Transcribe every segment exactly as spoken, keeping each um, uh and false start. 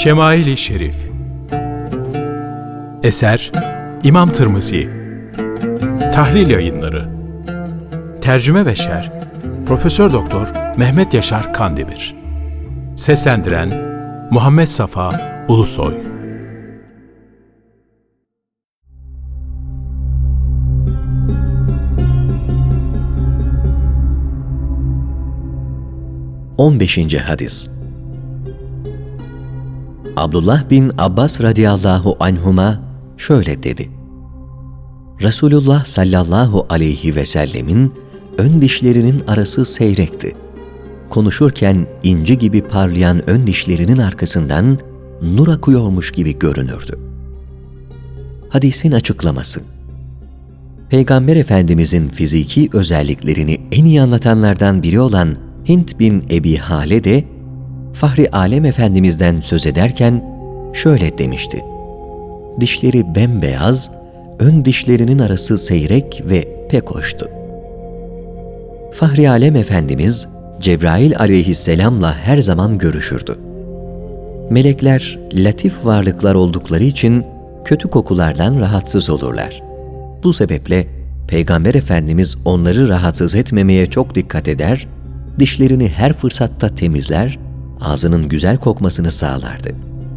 Şemail-i Şerif. Eser İmam Tirmizi. Tahlil Yayınları. Tercüme ve şerh Profesör Doktor Mehmet Yaşar Kandemir. Seslendiren Muhammed Safa Ulusoy. on beşinci Hadis. Abdullah bin Abbas radıyallahu anhuma şöyle dedi: Resulullah sallallahu aleyhi ve sellemin ön dişlerinin arası seyrekti. Konuşurken inci gibi parlayan ön dişlerinin arkasından nur akıyormuş gibi görünürdü. Hadisin açıklaması: Peygamber Efendimizin fiziki özelliklerini en iyi anlatanlardan biri olan Hint bin Ebi Hale de Fahri Alem Efendimiz'den söz ederken şöyle demişti: Dişleri bembeyaz, ön dişlerinin arası seyrek ve pek hoştu. Fahri Alem Efendimiz Cebrail aleyhisselamla her zaman görüşürdü. Melekler latif varlıklar oldukları için kötü kokulardan rahatsız olurlar. Bu sebeple Peygamber Efendimiz onları rahatsız etmemeye çok dikkat eder, dişlerini her fırsatta temizler, ağzının güzel kokmasını sağlardı.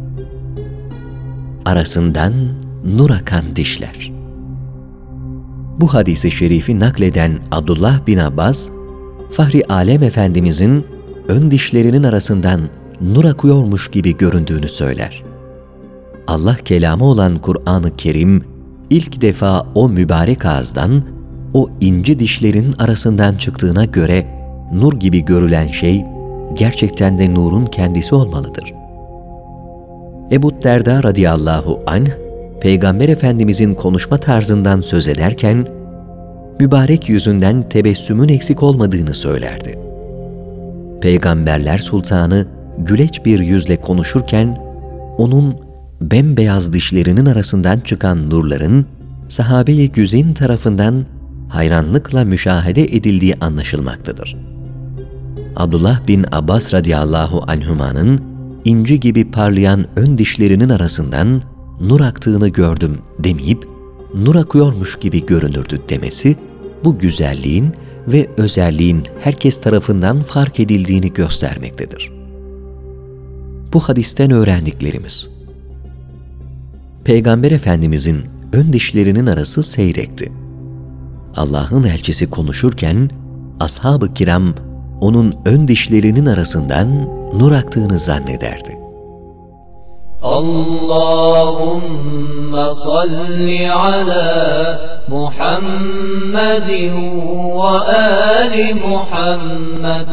Arasından nur akan dişler. Bu hadisi şerifi nakleden Abdullah bin Abbas, Fahri Alem Efendimizin ön dişlerinin arasından nur akıyormuş gibi göründüğünü söyler. Allah kelamı olan Kur'an-ı Kerim, ilk defa o mübarek ağızdan, o ince dişlerin arasından çıktığına göre, nur gibi görülen şey, gerçekten de nurun kendisi olmalıdır. Ebu Derda radıyallahu anh, Peygamber Efendimizin konuşma tarzından söz ederken, mübarek yüzünden tebessümün eksik olmadığını söylerdi. Peygamberler Sultanı güleç bir yüzle konuşurken, onun bembeyaz dişlerinin arasından çıkan nurların, sahabe-i güzin tarafından hayranlıkla müşahede edildiği anlaşılmaktadır. Abdullah bin Abbas radıyallahu anhuma'nın inci gibi parlayan ön dişlerinin arasından nur aktığını gördüm demeyip, nur akıyormuş gibi görünürdü demesi, bu güzelliğin ve özelliğin herkes tarafından fark edildiğini göstermektedir. Bu hadisten öğrendiklerimiz: Peygamber Efendimizin ön dişlerinin arası seyrekti. Allah'ın elçisi konuşurken, ashab-ı kiram onun ön dişlerinin arasından nur aktığını zannederdi. Allahümme salli ala Muhammedin ve ali Muhammed.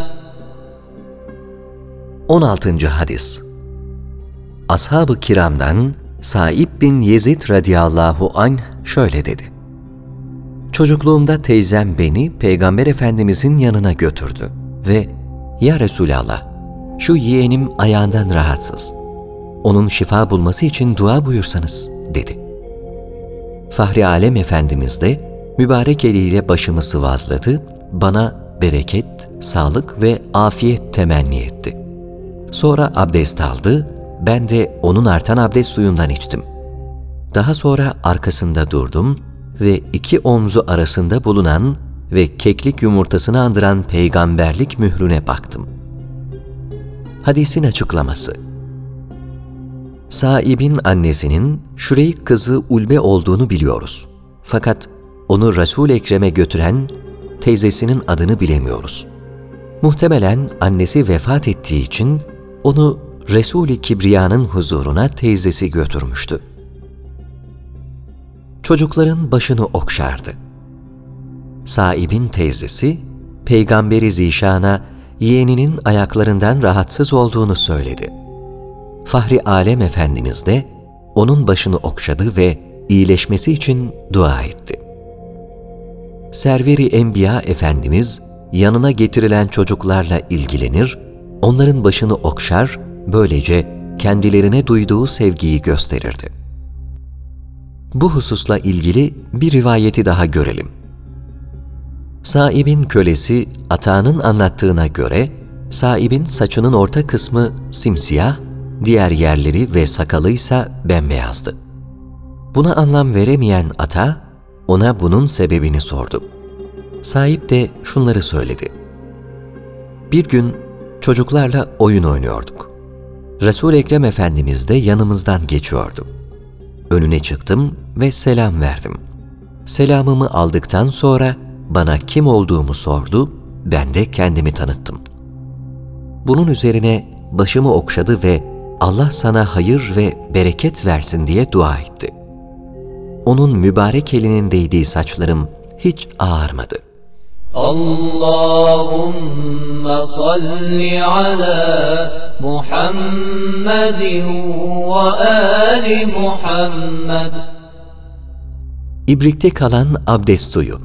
on altıncı Hadis. Ashab-ı kiramdan Saib bin Yezid radıyallahu anh şöyle dedi: Çocukluğumda teyzem beni Peygamber Efendimizin yanına götürdü ve "Ya Resulallah, şu yeğenim ayağından rahatsız. Onun şifa bulması için dua buyursanız," dedi. Fahri Alem Efendimiz de mübarek eliyle başımı sıvazladı, bana bereket, sağlık ve afiyet temenni etti. Sonra abdest aldı, ben de onun artan abdest suyundan içtim. Daha sonra arkasında durdum ve iki omzu arasında bulunan ve keklik yumurtasını andıran peygamberlik mührüne baktım. Hadisin açıklaması: Saib'in annesinin Şüreyk kızı Ulbe olduğunu biliyoruz. Fakat onu Resul-i Ekrem'e götüren teyzesinin adını bilemiyoruz. Muhtemelen annesi vefat ettiği için onu Resul-i Kibriya'nın huzuruna teyzesi götürmüştü. Çocukların başını okşardı. Saib'in teyzesi, Peygamberi Zişan'a yeğeninin ayaklarından rahatsız olduğunu söyledi. Fahri Alem Efendimiz de onun başını okşadı ve iyileşmesi için dua etti. Server-i Enbiya Efendimiz yanına getirilen çocuklarla ilgilenir, onların başını okşar, böylece kendilerine duyduğu sevgiyi gösterirdi. Bu hususla ilgili bir rivayeti daha görelim. Saib'in kölesi Ata'nın anlattığına göre, Saib'in saçının orta kısmı simsiyah, diğer yerleri ve sakalıysa bembeyazdı. Buna anlam veremeyen ata, ona bunun sebebini sordu. Sahip de şunları söyledi. Bir gün çocuklarla oyun oynuyorduk. Resul-i Ekrem Efendimiz de yanımızdan geçiyordu. Önüne çıktım ve selam verdim. Selamımı aldıktan sonra bana kim olduğumu sordu, ben de kendimi tanıttım. Bunun üzerine başımı okşadı ve Allah sana hayır ve bereket versin diye dua etti. Onun mübarek elinin değdiği saçlarım hiç ağarmadı. Allahümme salli ala Muhammedin ve ali Muhammed. İbrikte kalan abdest suyu.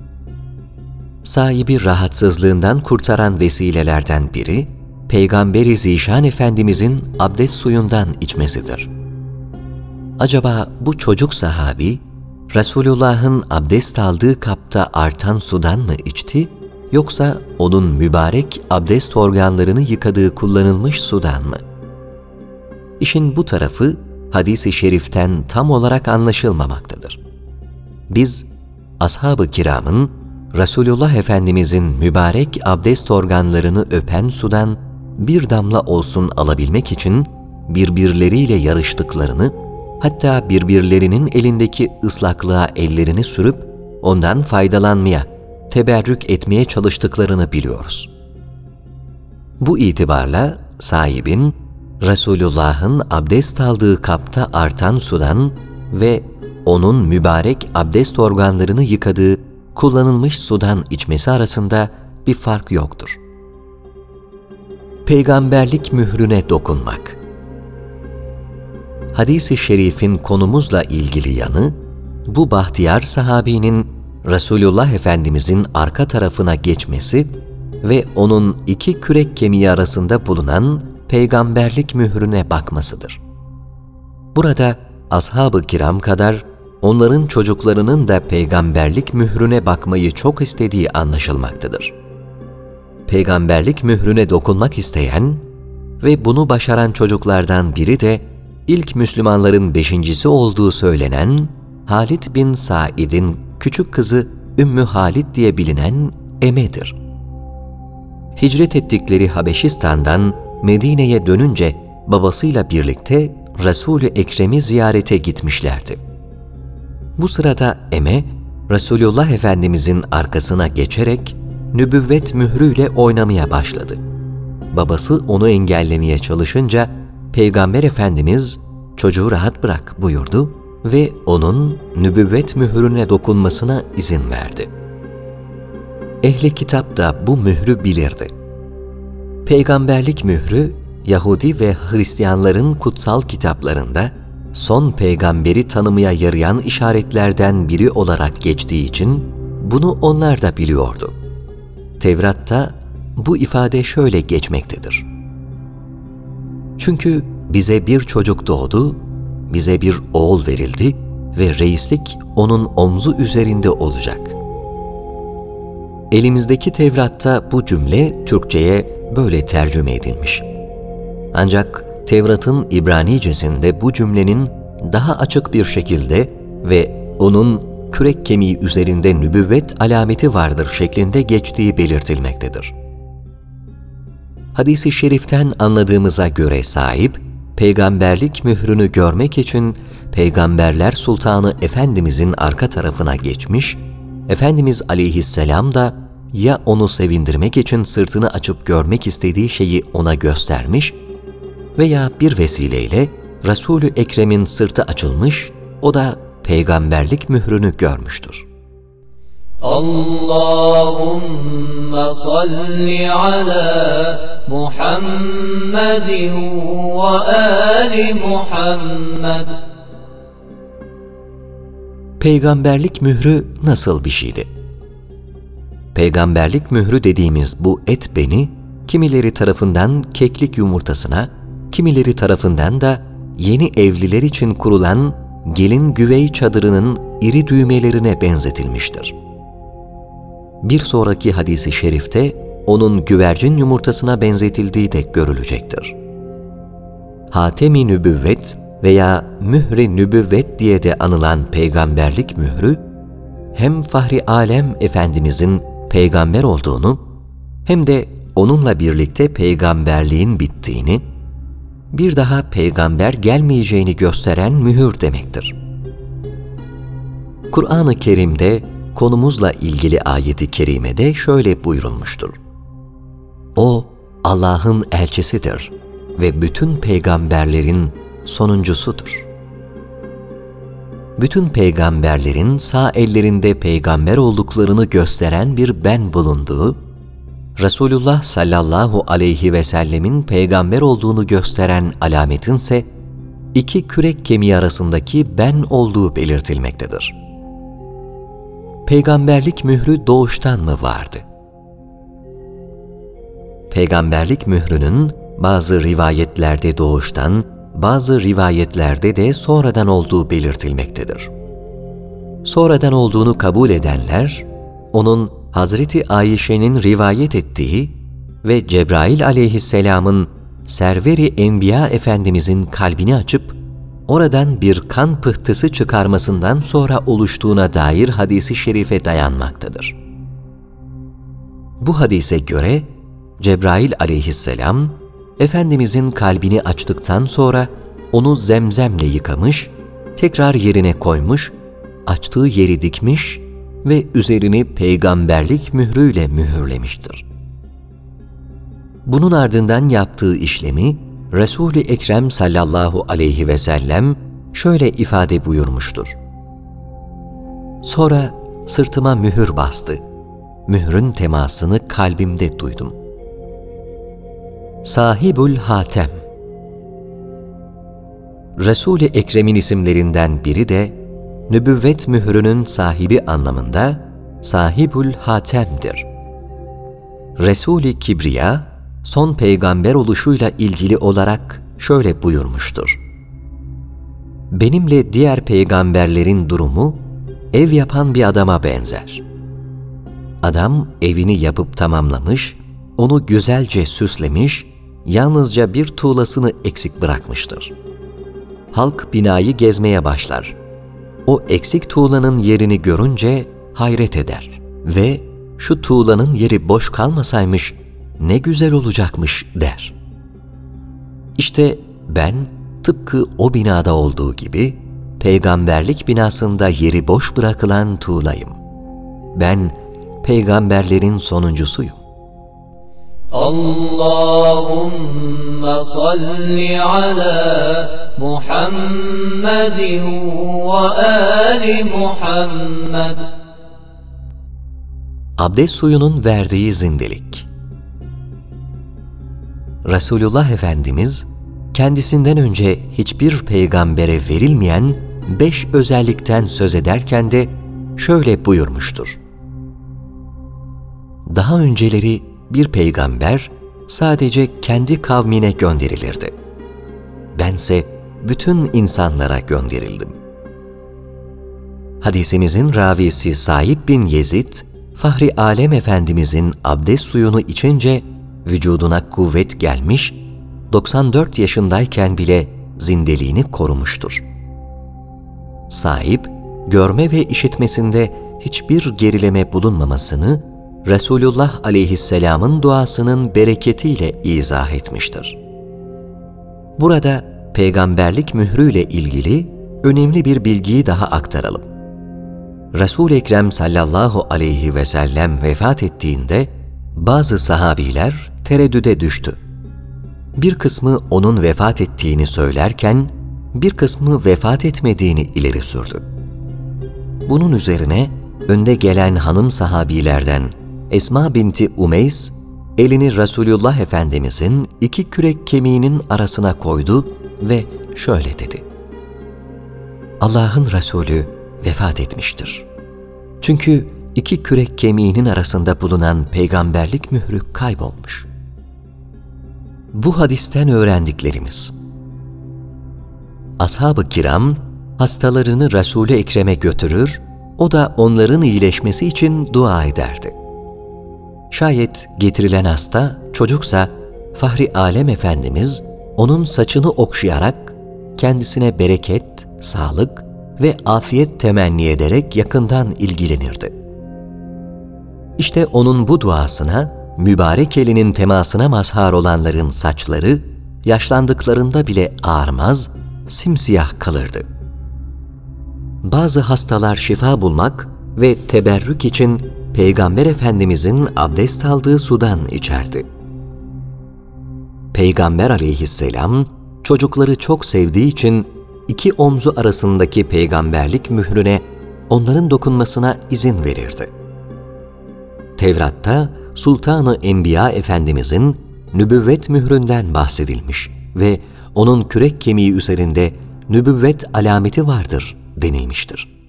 Sahibi rahatsızlığından kurtaran vesilelerden biri, Peygamber-i Zişan Efendimizin abdest suyundan içmesidir. Acaba bu çocuk sahabi, Resulullah'ın abdest aldığı kapta artan sudan mı içti, yoksa onun mübarek abdest organlarını yıkadığı kullanılmış sudan mı? İşin bu tarafı, hadis-i şeriften tam olarak anlaşılmamaktadır. Biz, ashab-ı kiramın, Resulullah Efendimizin mübarek abdest organlarını öpen sudan bir damla olsun alabilmek için birbirleriyle yarıştıklarını, hatta birbirlerinin elindeki ıslaklığa ellerini sürüp ondan faydalanmaya, teberrük etmeye çalıştıklarını biliyoruz. Bu itibarla sahibin, Resulullah'ın abdest aldığı kapta artan sudan ve onun mübarek abdest organlarını yıkadığı kullanılmış sudan içmesi arasında bir fark yoktur. Peygamberlik mührüne dokunmak. Hadis-i şerifin konumuzla ilgili yanı, bu bahtiyar sahabinin Resulullah Efendimizin arka tarafına geçmesi ve onun iki kürek kemiği arasında bulunan peygamberlik mührüne bakmasıdır. Burada ashab-ı kiram kadar onların çocuklarının da peygamberlik mührüne bakmayı çok istediği anlaşılmaktadır. Peygamberlik mührüne dokunmak isteyen ve bunu başaran çocuklardan biri de ilk Müslümanların beşincisi olduğu söylenen Halid bin Said'in küçük kızı Ümmü Halid diye bilinen Eme'dir. Hicret ettikleri Habeşistan'dan Medine'ye dönünce babasıyla birlikte Resul-i Ekrem'i ziyarete gitmişlerdi. Bu sırada Eme, Resulullah Efendimizin arkasına geçerek nübüvvet mührüyle oynamaya başladı. Babası onu engellemeye çalışınca Peygamber Efendimiz çocuğu rahat bırak buyurdu ve onun nübüvvet mührüne dokunmasına izin verdi. Ehli kitap da bu mührü bilirdi. Peygamberlik mührü, Yahudi ve Hristiyanların kutsal kitaplarında son peygamberi tanımaya yarayan işaretlerden biri olarak geçtiği için bunu onlar da biliyordu. Tevrat'ta bu ifade şöyle geçmektedir. Çünkü bize bir çocuk doğdu, bize bir oğul verildi ve reislik onun omzu üzerinde olacak. Elimizdeki Tevrat'ta bu cümle Türkçe'ye böyle tercüme edilmiş. Ancak Tevrat'ın İbranicesinde bu cümlenin daha açık bir şekilde ve onun kürek kemiği üzerinde nübüvvet alameti vardır şeklinde geçtiği belirtilmektedir. Hadis-i şeriften anladığımıza göre sahip, peygamberlik mührünü görmek için Peygamberler Sultanı Efendimizin arka tarafına geçmiş, Efendimiz Aleyhisselam da ya onu sevindirmek için sırtını açıp görmek istediği şeyi ona göstermiş veya bir vesileyle Resul-i Ekrem'in sırtı açılmış, o da peygamberlik mührünü görmüştür. Allahümme salli ala Muhammedin ve ali Muhammed. Peygamberlik mührü nasıl bir şeydi? Peygamberlik mührü dediğimiz bu et beni, kimileri tarafından keklik yumurtasına, kimileri tarafından da yeni evliler için kurulan gelin güvey çadırının iri düğmelerine benzetilmiştir. Bir sonraki hadis-i şerifte onun güvercin yumurtasına benzetildiği de görülecektir. Hatem-i Nübüvvet veya Mühre-i Nübüvvet diye de anılan peygamberlik mührü, hem Fahri Alem Efendimizin peygamber olduğunu hem de onunla birlikte peygamberliğin bittiğini, bir daha peygamber gelmeyeceğini gösteren mühür demektir. Kur'an-ı Kerim'de konumuzla ilgili ayeti kerimede şöyle buyurulmuştur: O Allah'ın elçisidir ve bütün peygamberlerin sonuncusudur. Bütün peygamberlerin sağ ellerinde peygamber olduklarını gösteren bir ben bulunduğu, Resulullah sallallahu aleyhi ve sellemin peygamber olduğunu gösteren alametinse iki kürek kemiği arasındaki ben olduğu belirtilmektedir. Peygamberlik mührü doğuştan mı vardı? Peygamberlik mührünün bazı rivayetlerde doğuştan, bazı rivayetlerde de sonradan olduğu belirtilmektedir. Sonradan olduğunu kabul edenler, onun Hazreti Ayşe'nin rivayet ettiği ve Cebrail aleyhisselamın Server-i Enbiya Efendimizin kalbini açıp oradan bir kan pıhtısı çıkarmasından sonra oluştuğuna dair hadisi şerife dayanmaktadır. Bu hadise göre Cebrail aleyhisselam, Efendimizin kalbini açtıktan sonra onu zemzemle yıkamış, tekrar yerine koymuş, açtığı yeri dikmiş ve üzerini peygamberlik mührüyle mühürlemiştir. Bunun ardından yaptığı işlemi Resul-i Ekrem sallallahu aleyhi ve sellem şöyle ifade buyurmuştur: Sonra sırtıma mühür bastı. Mührün temasını kalbimde duydum. Sahibül Hatem. Resul-i Ekrem'in isimlerinden biri de nübüvvet mührünün sahibi anlamında Sahibül Hatem'dir. Resul-i Kibriya, son peygamber oluşuyla ilgili olarak şöyle buyurmuştur: Benimle diğer peygamberlerin durumu ev yapan bir adama benzer. Adam evini yapıp tamamlamış, onu güzelce süslemiş, yalnızca bir tuğlasını eksik bırakmıştır. Halk binayı gezmeye başlar. O eksik tuğlanın yerini görünce hayret eder ve şu tuğlanın yeri boş kalmasaymış ne güzel olacakmış der. İşte ben tıpkı o binada olduğu gibi peygamberlik binasında yeri boş bırakılan tuğlayım. Ben peygamberlerin sonuncusuyum. Allahümme salli ala Muhammedin ve ali Muhammed. Abdest suyunun verdiği zindelik. Resulullah Efendimiz, kendisinden önce hiçbir peygambere verilmeyen beş özellikten söz ederken de şöyle buyurmuştur: Daha önceleri bir peygamber sadece kendi kavmine gönderilirdi. Bense bütün insanlara gönderildim. Hadisimizin ravisi Saib bin Yezid, Fahri Alem Efendimizin abdest suyunu içince vücuduna kuvvet gelmiş, doksan dört yaşındayken bile zindeliğini korumuştur. Saib, görme ve işitmesinde hiçbir gerileme bulunmamasını Resulullah aleyhisselamın duasının bereketiyle izah etmiştir. Burada peygamberlik mührüyle ilgili önemli bir bilgiyi daha aktaralım. Resul-i Ekrem sallallahu aleyhi ve sellem vefat ettiğinde bazı sahabiler tereddüde düştü. Bir kısmı onun vefat ettiğini söylerken bir kısmı vefat etmediğini ileri sürdü. Bunun üzerine önde gelen hanım sahabilerden Esma binti Umeys, elini Resulullah Efendimizin iki kürek kemiğinin arasına koydu ve şöyle dedi: Allah'ın Resulü vefat etmiştir. Çünkü iki kürek kemiğinin arasında bulunan peygamberlik mührü kaybolmuş. Bu hadisten öğrendiklerimiz: Ashab-ı kiram hastalarını Resul-i Ekrem'e götürür, o da onların iyileşmesi için dua ederdi. Şayet getirilen hasta çocuksa Fahri Alem Efendimiz onun saçını okşayarak kendisine bereket, sağlık ve afiyet temenni ederek yakından ilgilenirdi. İşte onun bu duasına, mübarek elinin temasına mazhar olanların saçları, yaşlandıklarında bile ağarmaz, simsiyah kalırdı. Bazı hastalar şifa bulmak ve teberrük için Peygamber Efendimizin abdest aldığı sudan içerdi. Peygamber aleyhisselam, çocukları çok sevdiği için iki omzu arasındaki peygamberlik mührüne onların dokunmasına izin verirdi. Tevrat'ta Sultan-ı Enbiya Efendimizin nübüvvet mühründen bahsedilmiş ve onun kürek kemiği üzerinde nübüvvet alameti vardır denilmiştir.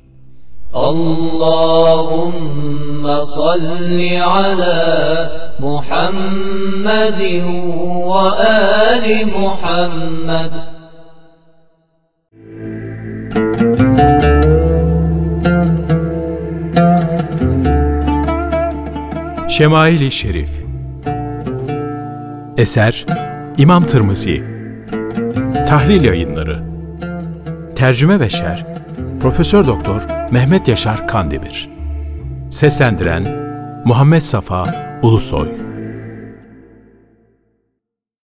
Allahümme salli ala Muhammedin ve ali Muhammed. Şemail-i Şerif. Eser İmam Tirmizi. Tahlil Yayınları. Tercüme ve şerh Profesör Doktor Mehmet Yaşar Kandemir. Seslendiren Muhammed Safa Ulusoy.